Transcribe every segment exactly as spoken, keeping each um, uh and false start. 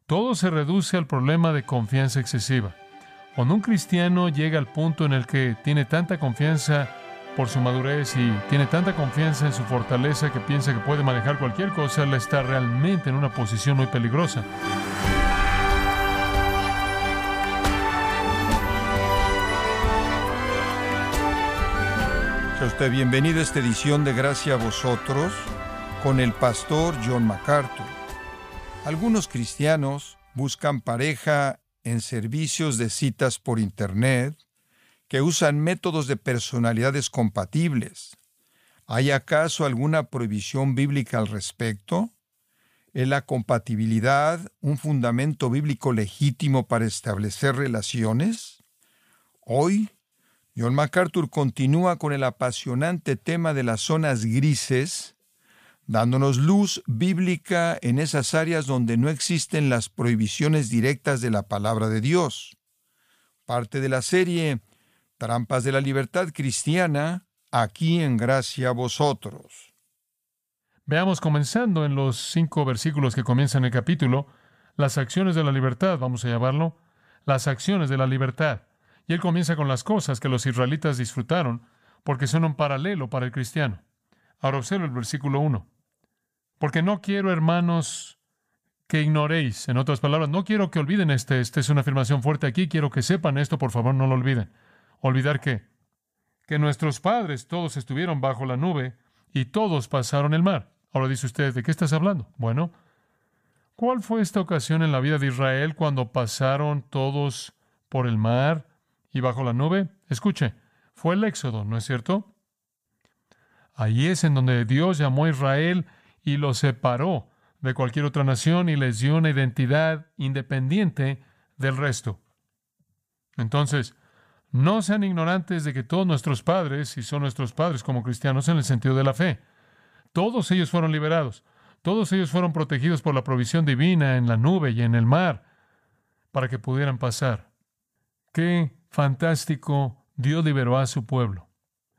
Todo se reduce al problema de confianza excesiva. Cuando un cristiano llega al punto en el que tiene tanta confianza por su madurez y tiene tanta confianza en su fortaleza que piensa que puede manejar cualquier cosa, él está realmente en una posición muy peligrosa. Sea usted bienvenido a esta edición de Gracia a Vosotros con el pastor John MacArthur. Algunos cristianos buscan pareja en servicios de citas por Internet que usan métodos de personalidades compatibles. ¿Hay acaso alguna prohibición bíblica al respecto? ¿Es la compatibilidad un fundamento bíblico legítimo para establecer relaciones? Hoy, John MacArthur continúa con el apasionante tema de las zonas grises, dándonos luz bíblica en esas áreas donde no existen las prohibiciones directas de la palabra de Dios. Parte de la serie Trampas de la Libertad Cristiana, aquí en Gracia a Vosotros. Veamos, comenzando en los cinco versículos que comienzan el capítulo, las acciones de la libertad, vamos a llamarlo, las acciones de la libertad. Y él comienza con las cosas que los israelitas disfrutaron, porque son un paralelo para el cristiano. Ahora observa el versículo uno. Porque no quiero, hermanos, que ignoréis. En otras palabras, no quiero que olviden este. Esta es una afirmación fuerte aquí. Quiero que sepan esto, por favor, no lo olviden. ¿Olvidar qué? Que nuestros padres todos estuvieron bajo la nube y todos pasaron el mar. Ahora dice usted, ¿de qué estás hablando? Bueno, ¿cuál fue esta ocasión en la vida de Israel cuando pasaron todos por el mar y bajo la nube? Escuche, fue el Éxodo, ¿no es cierto? Ahí es en donde Dios llamó a Israel y los separó de cualquier otra nación y les dio una identidad independiente del resto. Entonces, no sean ignorantes de que todos nuestros padres, y son nuestros padres como cristianos en el sentido de la fe, todos ellos fueron liberados, todos ellos fueron protegidos por la provisión divina en la nube y en el mar para que pudieran pasar. ¡Qué fantástico! Dios liberó a su pueblo.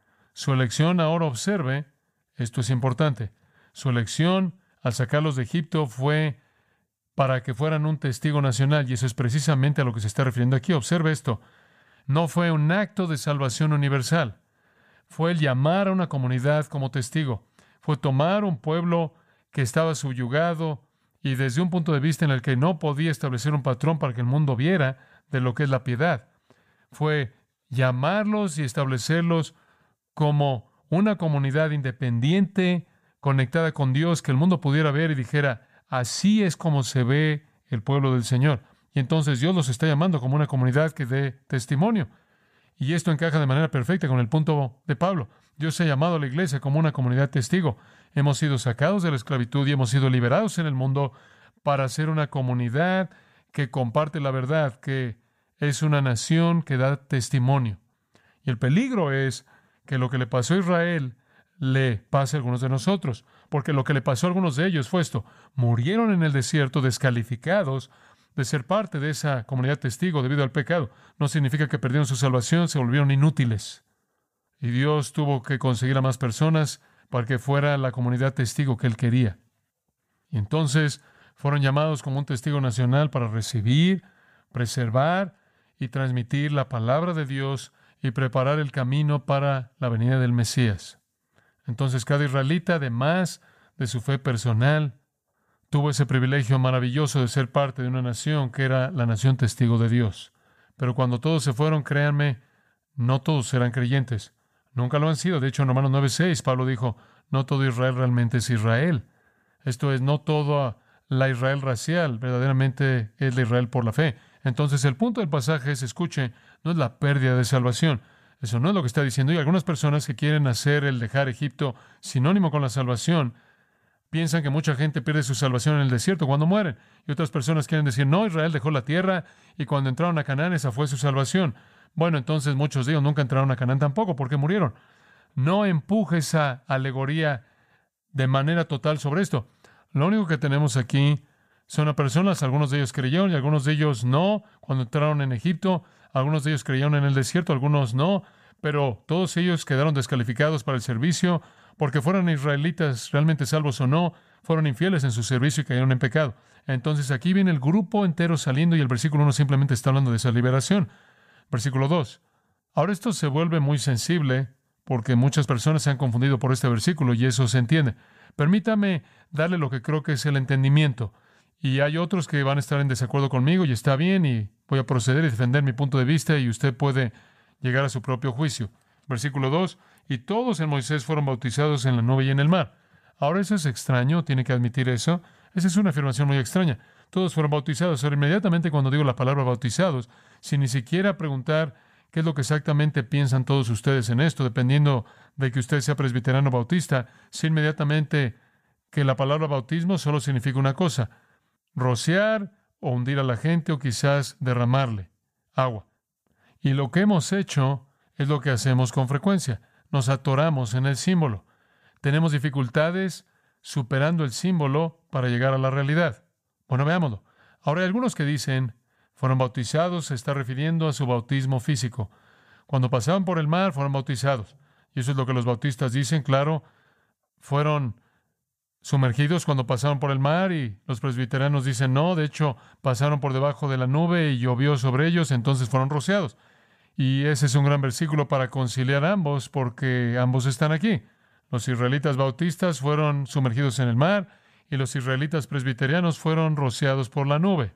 Su elección, ahora observe, esto es importante, su elección al sacarlos de Egipto fue para que fueran un testigo nacional, y eso es precisamente a lo que se está refiriendo aquí. Observe esto. No fue un acto de salvación universal. Fue el llamar a una comunidad como testigo. Fue tomar un pueblo que estaba subyugado y desde un punto de vista en el que no podía establecer un patrón para que el mundo viera de lo que es la piedad. Fue llamarlos y establecerlos como una comunidad independiente, conectada con Dios, que el mundo pudiera ver y dijera, así es como se ve el pueblo del Señor. Y entonces Dios los está llamando como una comunidad que dé testimonio. Y esto encaja de manera perfecta con el punto de Pablo. Dios ha llamado a la iglesia como una comunidad testigo. Hemos sido sacados de la esclavitud y hemos sido liberados en el mundo para ser una comunidad que comparte la verdad, que es una nación que da testimonio. Y el peligro es que lo que le pasó a Israel le pase a algunos de nosotros, porque lo que le pasó a algunos de ellos fue esto: murieron en el desierto descalificados de ser parte de esa comunidad testigo debido al pecado. No significa que perdieron su salvación, se volvieron inútiles. Y Dios tuvo que conseguir a más personas para que fuera la comunidad testigo que Él quería. Y entonces fueron llamados como un testigo nacional para recibir, preservar y transmitir la palabra de Dios y preparar el camino para la venida del Mesías. Entonces cada israelita, además de su fe personal, tuvo ese privilegio maravilloso de ser parte de una nación que era la nación testigo de Dios. Pero cuando todos se fueron, créanme, no todos eran creyentes. Nunca lo han sido. De hecho, en Romanos nueve seis, Pablo dijo, no todo Israel realmente es Israel. Esto es, no toda la Israel racial verdaderamente es la Israel por la fe. Entonces, el punto del pasaje es, escuche, no es la pérdida de salvación. Eso no es lo que está diciendo. Y algunas personas que quieren hacer el dejar Egipto sinónimo con la salvación, piensan que mucha gente pierde su salvación en el desierto cuando mueren. Y otras personas quieren decir, no, Israel dejó la tierra y cuando entraron a Canaán esa fue su salvación. Bueno, entonces muchos de ellos nunca entraron a Canaán tampoco porque murieron. No empuje esa alegoría de manera total sobre esto. Lo único que tenemos aquí son a personas, algunos de ellos creyeron y algunos de ellos no. Cuando entraron en Egipto, algunos de ellos creyeron en el desierto, algunos no. Pero todos ellos quedaron descalificados para el servicio, porque fueran israelitas realmente salvos o no, fueron infieles en su servicio y cayeron en pecado. Entonces aquí viene el grupo entero saliendo y el versículo uno simplemente está hablando de esa liberación. Versículo dos. Ahora esto se vuelve muy sensible porque muchas personas se han confundido por este versículo y eso se entiende. Permítame darle lo que creo que es el entendimiento. Y hay otros que van a estar en desacuerdo conmigo y está bien y voy a proceder y defender mi punto de vista y usted puede llegar a su propio juicio. Versículo dos. Y todos en Moisés fueron bautizados en la nube y en el mar. Ahora eso es extraño, tiene que admitir eso. Esa es una afirmación muy extraña. Todos fueron bautizados. Ahora inmediatamente cuando digo la palabra bautizados, sin ni siquiera preguntar qué es lo que exactamente piensan todos ustedes en esto, dependiendo de que usted sea presbiterano o bautista, sé inmediatamente que la palabra bautismo solo significa una cosa: rociar o hundir a la gente o quizás derramarle agua. Y lo que hemos hecho es lo que hacemos con frecuencia. Nos atoramos en el símbolo. Tenemos dificultades superando el símbolo para llegar a la realidad. Bueno, veámoslo. Ahora hay algunos que dicen, fueron bautizados, se está refiriendo a su bautismo físico. Cuando pasaban por el mar, fueron bautizados. Y eso es lo que los bautistas dicen, claro, fueron sumergidos cuando pasaron por el mar, y los presbiterianos dicen no, de hecho pasaron por debajo de la nube y llovió sobre ellos, entonces fueron rociados. Y ese es un gran versículo para conciliar ambos, porque ambos están aquí. Los israelitas bautistas fueron sumergidos en el mar y los israelitas presbiterianos fueron rociados por la nube.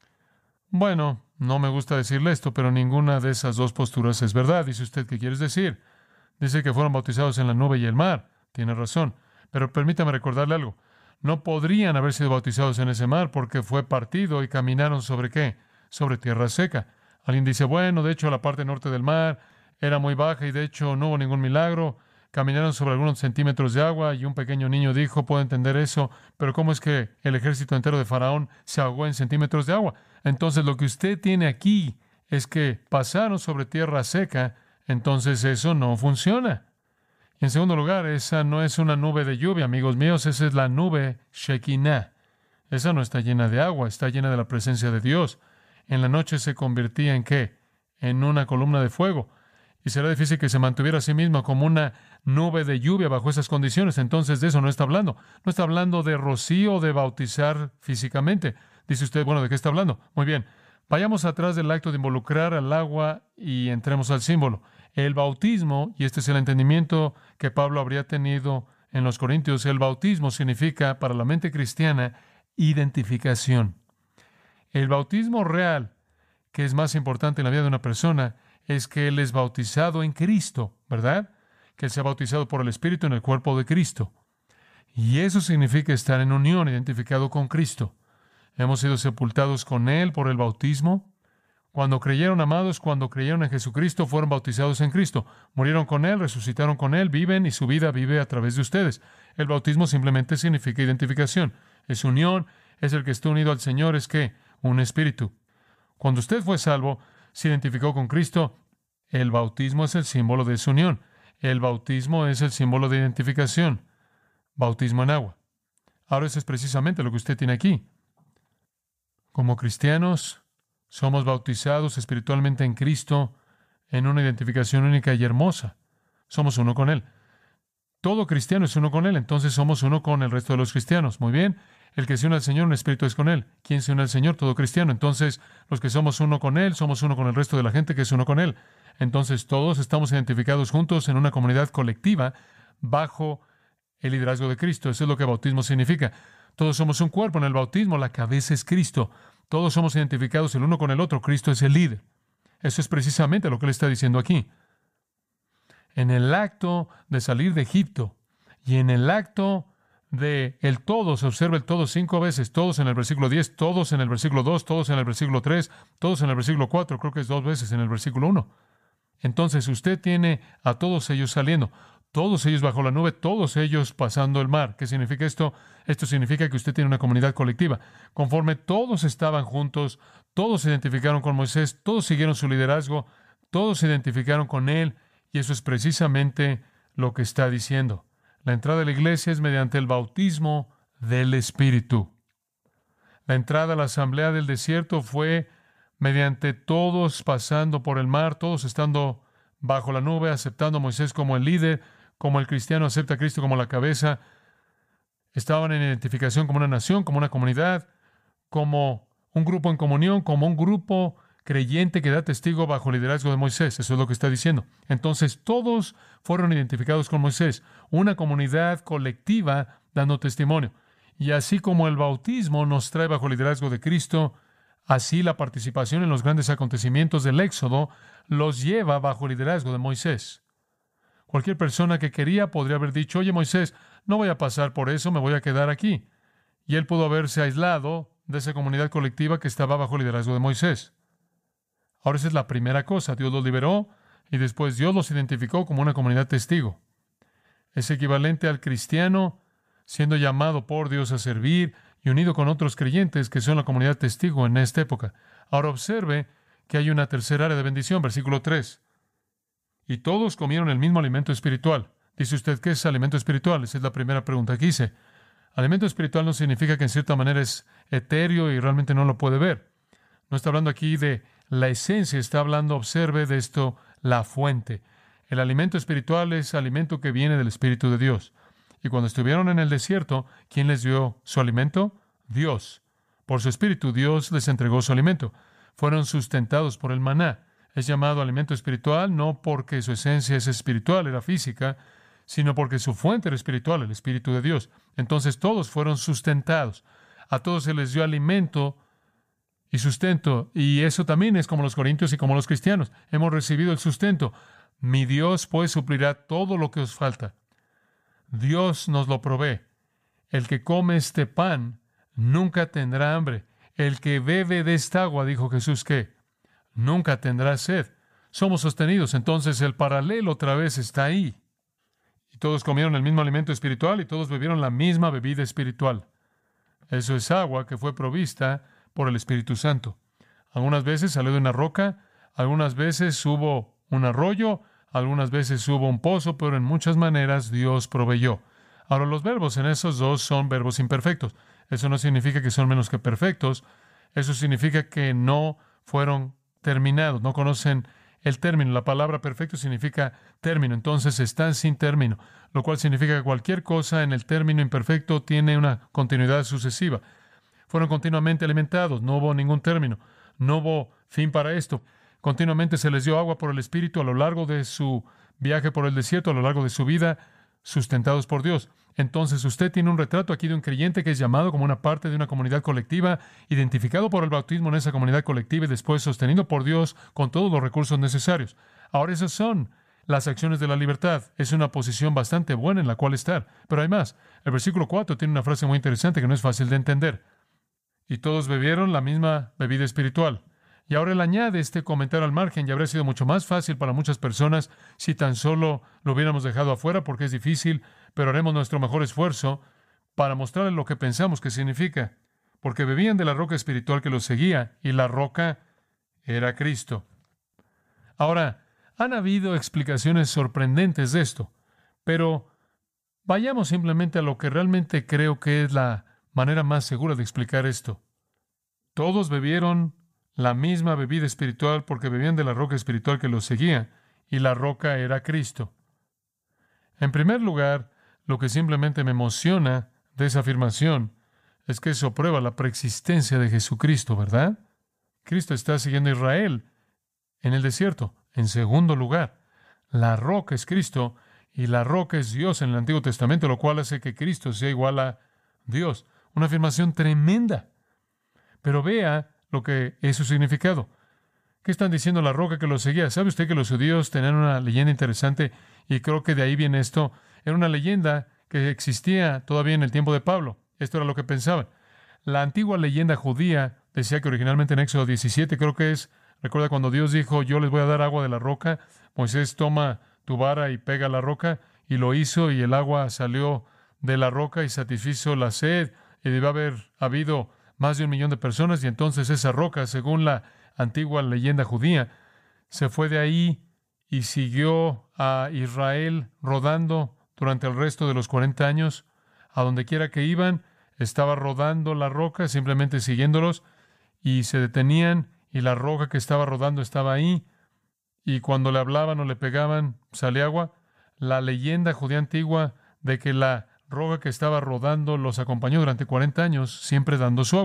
Bueno, no me gusta decirle esto, pero ninguna de esas dos posturas es verdad. Dice usted, ¿qué quieres decir? Dice que fueron bautizados en la nube y el mar. Tiene razón. Pero permítame recordarle algo. No podrían haber sido bautizados en ese mar porque fue partido y caminaron ¿sobre qué? Sobre tierra seca. Alguien dice, bueno, de hecho la parte norte del mar era muy baja y de hecho no hubo ningún milagro. Caminaron sobre algunos centímetros de agua y un pequeño niño dijo, puedo entender eso, pero ¿cómo es que el ejército entero de Faraón se ahogó en centímetros de agua? Entonces lo que usted tiene aquí es que pasaron sobre tierra seca, entonces eso no funciona. Y en segundo lugar, esa no es una nube de lluvia, amigos míos, esa es la nube Shekinah. Esa no está llena de agua, está llena de la presencia de Dios. En la noche se convertía en ¿qué? En una columna de fuego. Y será difícil que se mantuviera a sí misma como una nube de lluvia bajo esas condiciones. Entonces de eso no está hablando. No está hablando de rocío, de bautizar físicamente. Dice usted, bueno, ¿de qué está hablando? Muy bien. Vayamos atrás del acto de involucrar al agua y entremos al símbolo. El bautismo, y este es el entendimiento que Pablo habría tenido en los Corintios, el bautismo significa para la mente cristiana identificación. El bautismo real, que es más importante en la vida de una persona, es que él es bautizado en Cristo, ¿verdad? Que él sea bautizado por el Espíritu en el cuerpo de Cristo. Y eso significa estar en unión, identificado con Cristo. Hemos sido sepultados con Él por el bautismo. Cuando creyeron, amados, cuando creyeron en Jesucristo, fueron bautizados en Cristo. Murieron con Él, resucitaron con Él, viven y su vida vive a través de ustedes. El bautismo simplemente significa identificación. Es unión, es el que está unido al Señor, es que un espíritu. Cuando usted fue salvo, se identificó con Cristo. El bautismo es el símbolo de su unión. El bautismo es el símbolo de identificación. Bautismo en agua. Ahora eso es precisamente lo que usted tiene aquí. Como cristianos, somos bautizados espiritualmente en Cristo en una identificación única y hermosa. Somos uno con Él. Todo cristiano es uno con Él, entonces somos uno con el resto de los cristianos. Muy bien. El que se une al Señor, un espíritu es con Él. ¿Quién se une al Señor? Todo cristiano. Entonces, los que somos uno con Él, somos uno con el resto de la gente que es uno con Él. Entonces, todos estamos identificados juntos en una comunidad colectiva bajo el liderazgo de Cristo. Eso es lo que bautismo significa. Todos somos un cuerpo en el bautismo. La cabeza es Cristo. Todos somos identificados el uno con el otro. Cristo es el líder. Eso es precisamente lo que Él está diciendo aquí. En el acto de salir de Egipto y en el acto de el todo, se observa el todo cinco veces, todos en el versículo diez, todos en el versículo dos, todos en el versículo tres, todos en el versículo cuatro, creo que es dos veces en el versículo uno. Entonces usted tiene a todos ellos saliendo, todos ellos bajo la nube, todos ellos pasando el mar. ¿Qué significa esto? Esto significa que usted tiene una comunidad colectiva. Conforme todos estaban juntos, todos se identificaron con Moisés, todos siguieron su liderazgo, todos se identificaron con él, y eso es precisamente lo que está diciendo. La entrada a la iglesia es mediante el bautismo del Espíritu. La entrada a la asamblea del desierto fue mediante todos pasando por el mar, todos estando bajo la nube, aceptando a Moisés como el líder, como el cristiano acepta a Cristo como la cabeza. Estaban en identificación como una nación, como una comunidad, como un grupo en comunión, como un grupo creyente que da testigo bajo el liderazgo de Moisés. Eso es lo que está diciendo. Entonces, todos fueron identificados con Moisés, una comunidad colectiva dando testimonio. Y así como el bautismo nos trae bajo el liderazgo de Cristo, así la participación en los grandes acontecimientos del Éxodo los lleva bajo el liderazgo de Moisés. Cualquier persona que quería podría haber dicho, oye Moisés, no voy a pasar por eso, me voy a quedar aquí. Y él pudo haberse aislado de esa comunidad colectiva que estaba bajo el liderazgo de Moisés. Ahora esa es la primera cosa. Dios los liberó y después Dios los identificó como una comunidad testigo. Es equivalente al cristiano siendo llamado por Dios a servir y unido con otros creyentes que son la comunidad testigo en esta época. Ahora observe que hay una tercera área de bendición, versículo tres. Y todos comieron el mismo alimento espiritual. Dice usted, ¿qué es alimento espiritual? Esa es la primera pregunta que hice. Alimento espiritual no significa que en cierta manera es etéreo y realmente no lo puede ver. No está hablando aquí de la esencia, está hablando, observe de esto, la fuente. El alimento espiritual es alimento que viene del Espíritu de Dios. Y cuando estuvieron en el desierto, ¿quién les dio su alimento? Dios. Por su Espíritu, Dios les entregó su alimento. Fueron sustentados por el maná. Es llamado alimento espiritual no porque su esencia es espiritual, era física, sino porque su fuente era espiritual, el Espíritu de Dios. Entonces todos fueron sustentados. A todos se les dio alimento y sustento. Y eso también es como los corintios y como los cristianos. Hemos recibido el sustento. Mi Dios pues suplirá todo lo que os falta. Dios nos lo provee. El que come este pan nunca tendrá hambre. El que bebe de esta agua, dijo Jesús, que nunca tendrá sed. Somos sostenidos. Entonces el paralelo otra vez está ahí. Y todos comieron el mismo alimento espiritual y todos bebieron la misma bebida espiritual. Eso es agua que fue provista por el Espíritu Santo. Algunas veces salió de una roca, algunas veces hubo un arroyo, algunas veces hubo un pozo, pero en muchas maneras Dios proveyó. Ahora, los verbos en esos dos son verbos imperfectos. Eso no significa que son menos que perfectos. Eso significa que no fueron terminados, no conocen el término. La palabra perfecto significa término, entonces están sin término, lo cual significa que cualquier cosa en el término imperfecto tiene una continuidad sucesiva. Fueron continuamente alimentados, no hubo ningún término, no hubo fin para esto. Continuamente se les dio agua por el Espíritu a lo largo de su viaje por el desierto, a lo largo de su vida, sustentados por Dios. Entonces usted tiene un retrato aquí de un creyente que es llamado como una parte de una comunidad colectiva, identificado por el bautismo en esa comunidad colectiva y después sostenido por Dios con todos los recursos necesarios. Ahora esas son las acciones de la libertad. Es una posición bastante buena en la cual estar. Pero hay más. El versículo cuatro tiene una frase muy interesante que no es fácil de entender. Y todos bebieron la misma bebida espiritual. Y ahora él añade este comentario al margen, y habría sido mucho más fácil para muchas personas si tan solo lo hubiéramos dejado afuera, porque es difícil, pero haremos nuestro mejor esfuerzo para mostrarles lo que pensamos que significa. Porque bebían de la roca espiritual que los seguía, y la roca era Cristo. Ahora, han habido explicaciones sorprendentes de esto, pero vayamos simplemente a lo que realmente creo que es la manera más segura de explicar esto. Todos bebieron la misma bebida espiritual porque bebían de la roca espiritual que los seguía, y la roca era Cristo. En primer lugar, lo que simplemente me emociona de esa afirmación es que eso prueba la preexistencia de Jesucristo, ¿verdad? Cristo está siguiendo a Israel en el desierto. En segundo lugar, la roca es Cristo y la roca es Dios en el Antiguo Testamento, lo cual hace que Cristo sea igual a Dios. Una afirmación tremenda. Pero vea lo que es su significado. ¿Qué están diciendo la roca que los seguía? ¿Sabe usted que los judíos tenían una leyenda interesante? Y creo que de ahí viene esto. Era una leyenda que existía todavía en el tiempo de Pablo. Esto era lo que pensaban. La antigua leyenda judía decía que originalmente en Éxodo diecisiete, creo que es, recuerda cuando Dios dijo, yo les voy a dar agua de la roca. Moisés toma tu vara y pega la roca, y lo hizo, y el agua salió de la roca y satisfizo la sed, y debe haber habido más de un millón de personas, y entonces esa roca, según la antigua leyenda judía, se fue de ahí y siguió a Israel rodando durante el resto de los cuarenta años. A donde quiera que iban, estaba rodando la roca, simplemente siguiéndolos, y se detenían, y la roca que estaba rodando estaba ahí, y cuando le hablaban o le pegaban, salía agua. La leyenda judía antigua de que la roca que estaba rodando los acompañó durante cuarenta años, siempre dando su agua.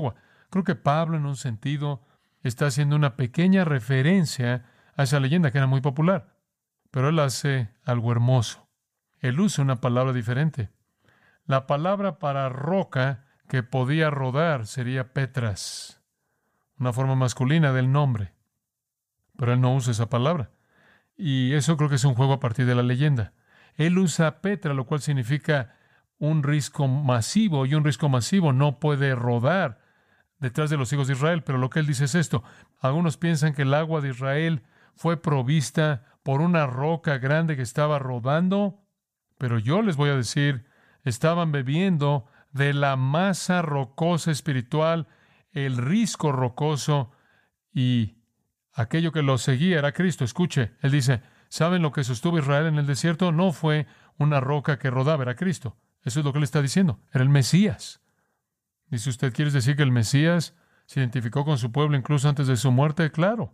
Creo que Pablo, en un sentido, está haciendo una pequeña referencia a esa leyenda que era muy popular. Pero él hace algo hermoso. Él usa una palabra diferente. La palabra para roca que podía rodar sería Petras, una forma masculina del nombre. Pero él no usa esa palabra. Y eso creo que es un juego a partir de la leyenda. Él usa Petra, lo cual significa un risco masivo, y un risco masivo no puede rodar detrás de los hijos de Israel. Pero lo que él dice es esto. Algunos piensan que el agua de Israel fue provista por una roca grande que estaba rodando, pero yo les voy a decir, estaban bebiendo de la masa rocosa espiritual, el risco rocoso, y aquello que los seguía era Cristo. Escuche, él dice, ¿saben lo que sostuvo Israel en el desierto? No fue una roca que rodaba, era Cristo. Eso es lo que él está diciendo, era el Mesías. Dice usted, ¿quieres decir que el Mesías se identificó con su pueblo incluso antes de su muerte? Claro,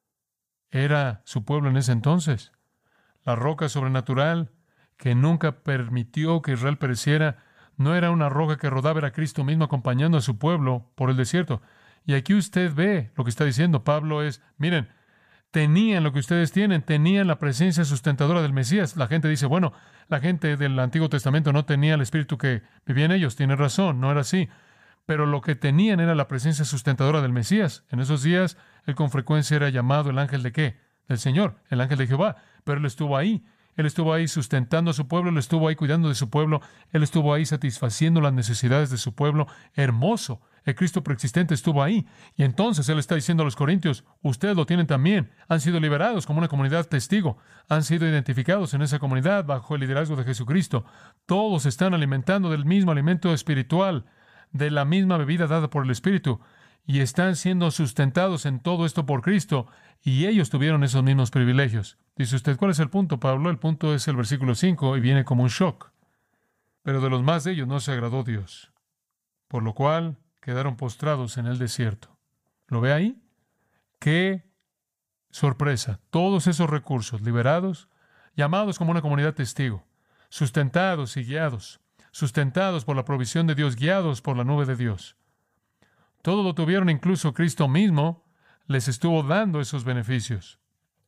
era su pueblo en ese entonces. La roca sobrenatural que nunca permitió que Israel pereciera no era una roca que rodaba, era Cristo mismo acompañando a su pueblo por el desierto. Y aquí usted ve lo que está diciendo Pablo es, miren, tenían lo que ustedes tienen, tenían la presencia sustentadora del Mesías. La gente dice, bueno, la gente del Antiguo Testamento no tenía el Espíritu que vivía en ellos. Tiene razón, no era así. Pero lo que tenían era la presencia sustentadora del Mesías. En esos días, él con frecuencia era llamado el ángel de ¿qué? Del Señor, el ángel de Jehová. Pero él estuvo ahí. Él estuvo ahí sustentando a su pueblo, él estuvo ahí cuidando de su pueblo, él estuvo ahí satisfaciendo las necesidades de su pueblo. Hermoso. El Cristo preexistente estuvo ahí. Y entonces él está diciendo a los corintios, ustedes lo tienen también. Han sido liberados como una comunidad testigo. Han sido identificados en esa comunidad bajo el liderazgo de Jesucristo. Todos están alimentando del mismo alimento espiritual, de la misma bebida dada por el Espíritu. Y están siendo sustentados en todo esto por Cristo. Y ellos tuvieron esos mismos privilegios. Dice usted, ¿cuál es el punto, Pablo? El punto es el versículo cinco y viene como un shock. Pero de los más de ellos no se agradó Dios, por lo cual quedaron postrados en el desierto. ¿Lo ve ahí? ¡Qué sorpresa! Todos esos recursos liberados, llamados como una comunidad testigo, sustentados y guiados, sustentados por la provisión de Dios, guiados por la nube de Dios. Todo lo tuvieron, incluso Cristo mismo les estuvo dando esos beneficios.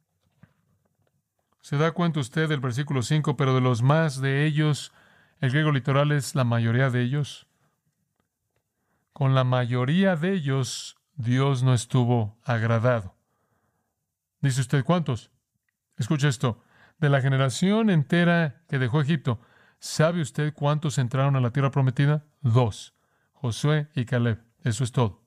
¿Se da cuenta usted del versículo cinco? Pero de los más de ellos, el griego literal es la mayoría de ellos. Con la mayoría de ellos, Dios no estuvo agradado. Dice usted, ¿cuántos? Escucha esto. De la generación entera que dejó Egipto, ¿sabe usted cuántos entraron a la tierra prometida? Dos. Josué y Caleb. Eso es todo.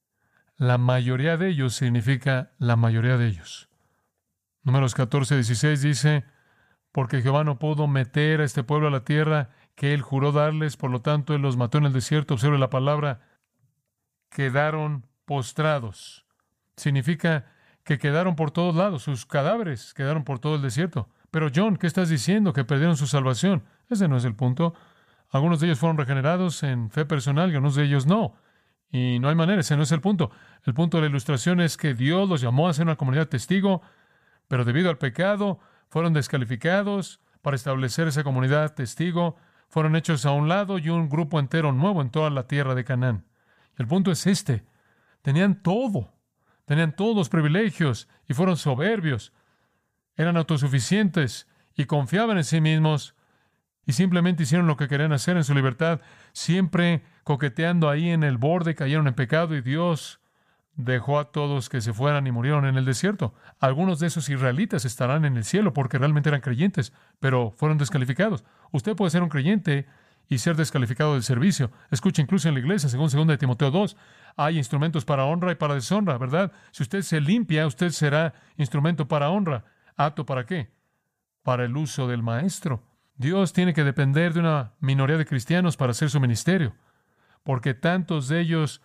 La mayoría de ellos significa la mayoría de ellos. Números catorce, dieciséis dice, porque Jehová no pudo meter a este pueblo a la tierra que él juró darles, por lo tanto él los mató en el desierto. Observe la palabra, quedaron postrados. Significa que quedaron por todos lados, sus cadáveres quedaron por todo el desierto. Pero John, ¿qué estás diciendo? Que perdieron su salvación. Ese no es el punto. Algunos de ellos fueron regenerados en fe personal y algunos de ellos no. Y no hay manera, ese no es el punto. El punto de la ilustración es que Dios los llamó a ser una comunidad testigo, pero debido al pecado fueron descalificados para establecer esa comunidad testigo, fueron hechos a un lado y un grupo entero nuevo en toda la tierra de Canaán. El punto es este, tenían todo, tenían todos los privilegios y fueron soberbios, eran autosuficientes y confiaban en sí mismos y simplemente hicieron lo que querían hacer en su libertad, siempre coqueteando ahí en el borde, cayeron en pecado y Dios dejó a todos que se fueran y murieron en el desierto. Algunos de esos israelitas estarán en el cielo porque realmente eran creyentes, pero fueron descalificados. Usted puede ser un creyente y ser descalificado del servicio. Escuche, incluso en la iglesia, según segunda de Timoteo dos, hay instrumentos para honra y para deshonra, ¿verdad? Si usted se limpia, usted será instrumento para honra. ¿Apto para qué? Para el uso del maestro. Dios tiene que depender de una minoría de cristianos para hacer su ministerio, porque tantos de ellos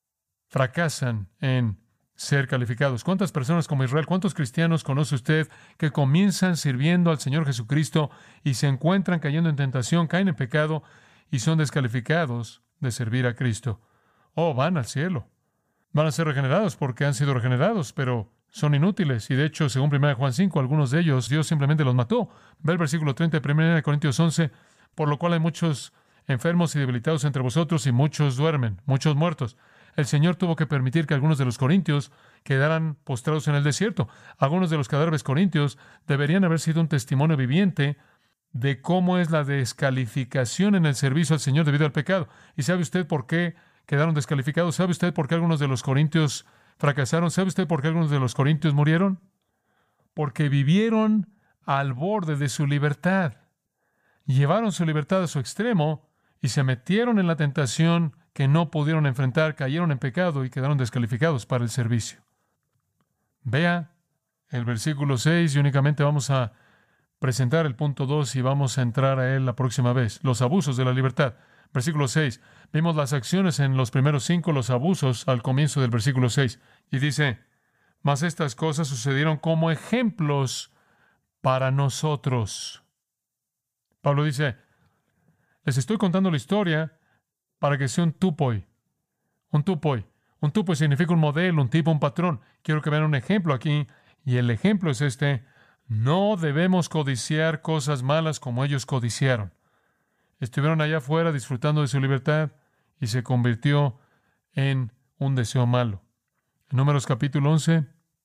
fracasan en ser calificados. ¿Cuántas personas como Israel, cuántos cristianos conoce usted que comienzan sirviendo al Señor Jesucristo y se encuentran cayendo en tentación, caen en pecado y son descalificados de servir a Cristo? Oh, van al cielo. Van a ser regenerados porque han sido regenerados, pero son inútiles. Y de hecho, según primera Juan cinco, algunos de ellos Dios simplemente los mató. Ve el versículo treinta de primera Corintios once, por lo cual hay muchos enfermos y debilitados entre vosotros y muchos duermen, muchos muertos. El Señor tuvo que permitir que algunos de los corintios quedaran postrados en el desierto. Algunos de los cadáveres corintios deberían haber sido un testimonio viviente de cómo es la descalificación en el servicio al Señor debido al pecado. ¿Y sabe usted por qué quedaron descalificados? ¿Sabe usted por qué algunos de los corintios fracasaron? ¿Sabe usted por qué algunos de los corintios murieron? Porque vivieron al borde de su libertad. Llevaron su libertad a su extremo y se metieron en la tentación que no pudieron enfrentar, cayeron en pecado y quedaron descalificados para el servicio. Vea el versículo seis y únicamente vamos a presentar el punto dos y vamos a entrar a él la próxima vez. Los abusos de la libertad. Versículo seis. Vimos las acciones en los primeros cinco, los abusos al comienzo del versículo seis. Y dice, mas estas cosas sucedieron como ejemplos para nosotros. Pablo dice, les estoy contando la historia para que sea un tupoi. Un tupoi. Un tupoi significa un modelo, un tipo, un patrón. Quiero que vean un ejemplo aquí. Y el ejemplo es este. No debemos codiciar cosas malas como ellos codiciaron. Estuvieron allá afuera disfrutando de su libertad y se convirtió en un deseo malo. En Números capítulo once,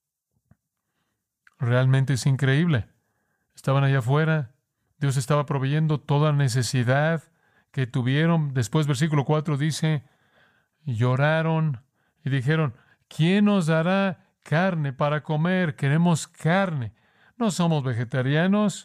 realmente es increíble. Estaban allá afuera. Dios estaba proveyendo toda necesidad que tuvieron. Después, versículo cuatro dice, lloraron y dijeron, ¿quién nos dará carne para comer? Queremos carne. No somos vegetarianos.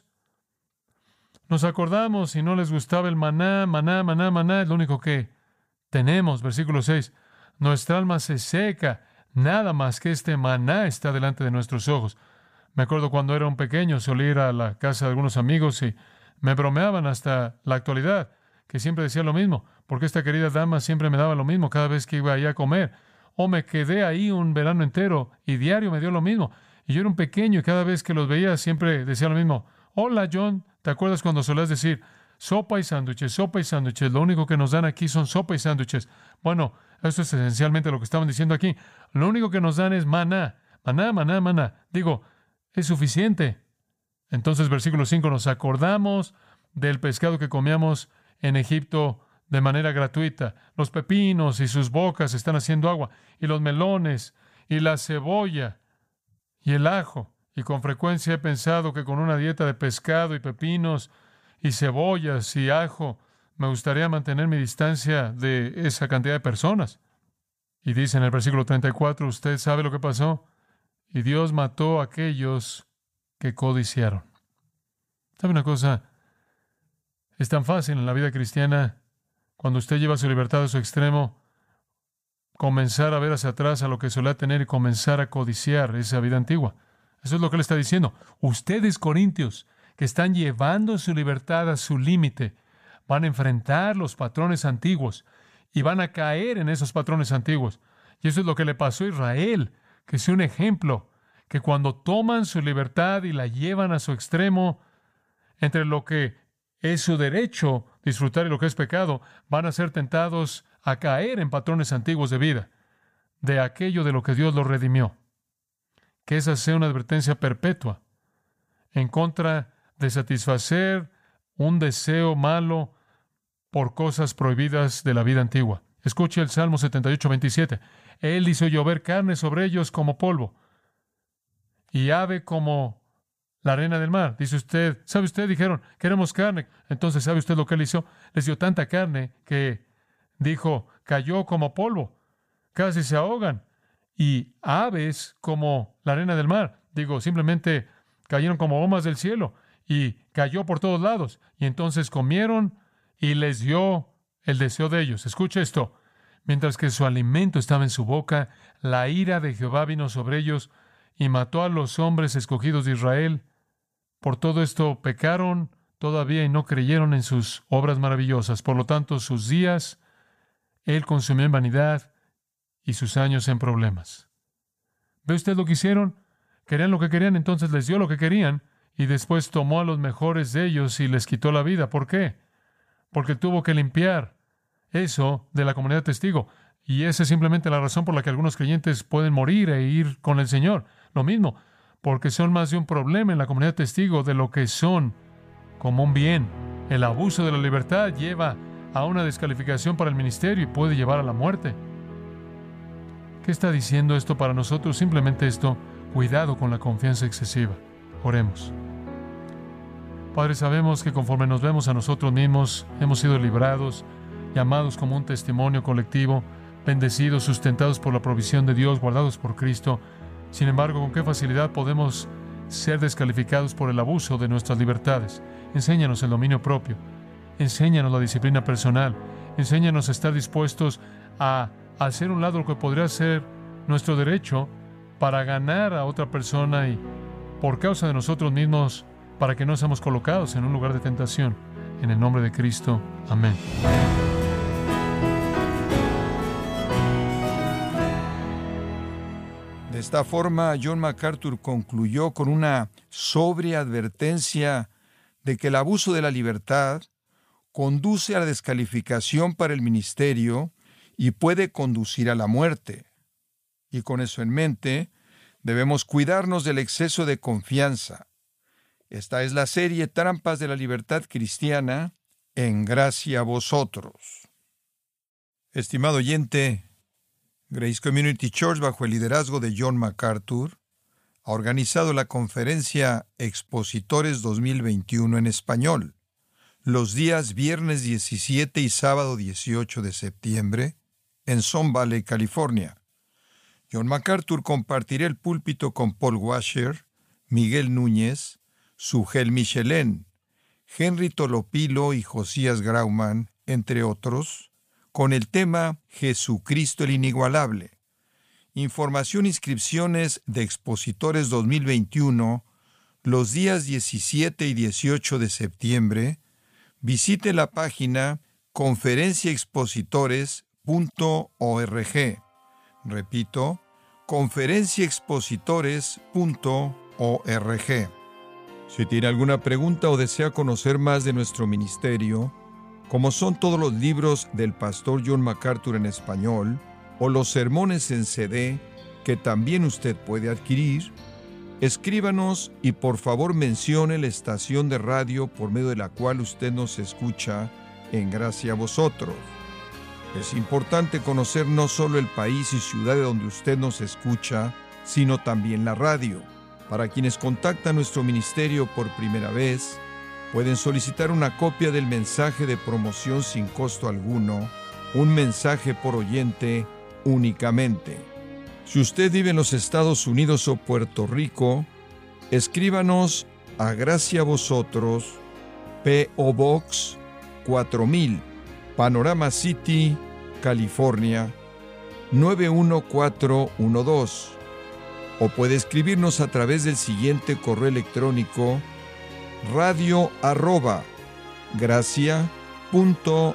Nos acordamos si no les gustaba el maná, maná, maná, maná, es lo único que tenemos. Versículo seis, nuestra alma se seca, nada más que este maná está delante de nuestros ojos. Me acuerdo cuando era un pequeño, solía ir a la casa de algunos amigos y me bromeaban hasta la actualidad, que siempre decía lo mismo, porque esta querida dama siempre me daba lo mismo cada vez que iba allá a comer. O me quedé ahí un verano entero y diario me dio lo mismo. Y yo era un pequeño y cada vez que los veía siempre decía lo mismo. Hola, John, ¿te acuerdas cuando solías decir sopa y sándwiches, sopa y sándwiches? Lo único que nos dan aquí son sopa y sándwiches. Bueno, eso es esencialmente lo que estaban diciendo aquí. Lo único que nos dan es maná, maná, maná, maná. Digo, es suficiente. Entonces, versículo cinco, nos acordamos del pescado que comíamos en Egipto de manera gratuita. Los pepinos y sus bocas están haciendo agua, y los melones, y la cebolla, y el ajo. Y con frecuencia he pensado que con una dieta de pescado y pepinos y cebollas y ajo, me gustaría mantener mi distancia de esa cantidad de personas. Y dice en el versículo treinta y cuatro, ¿usted sabe lo que pasó? Y Dios mató a aquellos que codiciaron. ¿Sabe una cosa? Es tan fácil en la vida cristiana, cuando usted lleva su libertad a su extremo, comenzar a ver hacia atrás a lo que solía tener y comenzar a codiciar esa vida antigua. Eso es lo que él está diciendo. Ustedes, corintios, que están llevando su libertad a su límite, van a enfrentar los patrones antiguos y van a caer en esos patrones antiguos. Y eso es lo que le pasó a Israel, que es un ejemplo, que cuando toman su libertad y la llevan a su extremo, entre lo que es su derecho disfrutar y lo que es pecado, van a ser tentados a caer en patrones antiguos de vida, de aquello de lo que Dios los redimió. Que esa sea una advertencia perpetua en contra de satisfacer un deseo malo por cosas prohibidas de la vida antigua. Escuche el Salmo setenta y ocho, veintisiete. Él hizo llover carne sobre ellos como polvo y ave como la arena del mar. Dice usted, ¿sabe usted? Dijeron, queremos carne. Entonces, ¿sabe usted lo que él hizo? Les dio tanta carne que dijo, cayó como polvo. Casi se ahogan. Y aves como la arena del mar. Digo, simplemente cayeron como bombas del cielo y cayó por todos lados. Y entonces comieron y les dio el deseo de ellos. Escuche esto. Mientras que su alimento estaba en su boca, la ira de Jehová vino sobre ellos y mató a los hombres escogidos de Israel. Por todo esto pecaron todavía y no creyeron en sus obras maravillosas. Por lo tanto, sus días él consumió en vanidad y sus años en problemas. ¿Ve usted lo que hicieron? Querían lo que querían, entonces les dio lo que querían y después tomó a los mejores de ellos y les quitó la vida. ¿Por qué? Porque tuvo que limpiar eso de la comunidad testigo. Y esa es simplemente la razón por la que algunos creyentes pueden morir e ir con el Señor. Lo mismo, porque son más de un problema en la comunidad testigo de lo que son como un bien. El abuso de la libertad lleva a una descalificación para el ministerio y puede llevar a la muerte. ¿Qué está diciendo esto para nosotros? Simplemente esto: cuidado con la confianza excesiva. Oremos. Padre, sabemos que conforme nos vemos a nosotros mismos, hemos sido librados, llamados como un testimonio colectivo, bendecidos, sustentados por la provisión de Dios, guardados por Cristo. Sin embargo, con qué facilidad podemos ser descalificados por el abuso de nuestras libertades. Enséñanos el dominio propio. Enséñanos la disciplina personal. Enséñanos a estar dispuestos a hacer un lado lo que podría ser nuestro derecho para ganar a otra persona y por causa de nosotros mismos, para que no seamos colocados en un lugar de tentación. En el nombre de Cristo. Amén. De esta forma, John MacArthur concluyó con una sobria advertencia de que el abuso de la libertad conduce a la descalificación para el ministerio y puede conducir a la muerte. Y con eso en mente, debemos cuidarnos del exceso de confianza. Esta es la serie Trampas de la Libertad Cristiana, en gracia a vosotros. Estimado oyente, Grace Community Church, bajo el liderazgo de John MacArthur, ha organizado la conferencia Expositores dos mil veintiuno en español, los días viernes diecisiete y sábado dieciocho de septiembre, en Sun Valley, California. John MacArthur compartirá el púlpito con Paul Washer, Miguel Núñez, Sugel Michelén, Henry Tolopilo y Josías Grauman, entre otros, con el tema Jesucristo el Inigualable. Información e inscripciones de Expositores dos mil veintiuno, los días diecisiete y dieciocho de septiembre. Visite la página conferencia expositores punto org. Repito, conferencia expositores punto org. Si tiene alguna pregunta o desea conocer más de nuestro ministerio, como son todos los libros del pastor John MacArthur en español, o los sermones en C D que también usted puede adquirir, escríbanos y por favor mencione la estación de radio por medio de la cual usted nos escucha en gracia a vosotros. Es importante conocer no solo el país y ciudad de donde usted nos escucha, sino también la radio. Para quienes contactan nuestro ministerio por primera vez, pueden solicitar una copia del mensaje de promoción sin costo alguno, un mensaje por oyente únicamente. Si usted vive en los Estados Unidos o Puerto Rico, escríbanos a Gracia a Vosotros, P O Box cuatro mil, Panorama City, California, nueve uno cuatro uno dos. O puede escribirnos a través del siguiente correo electrónico: radio arroba gracia punto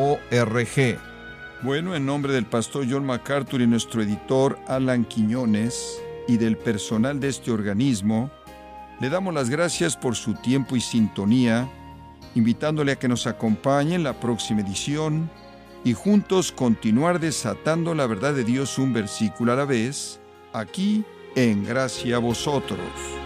org. Bueno, en nombre del pastor John MacArthur y nuestro editor Alan Quiñones y del personal de este organismo, le damos las gracias por su tiempo y sintonía, invitándole a que nos acompañe en la próxima edición y juntos continuar desatando la verdad de Dios un versículo a la vez, aquí en Gracia a Vosotros.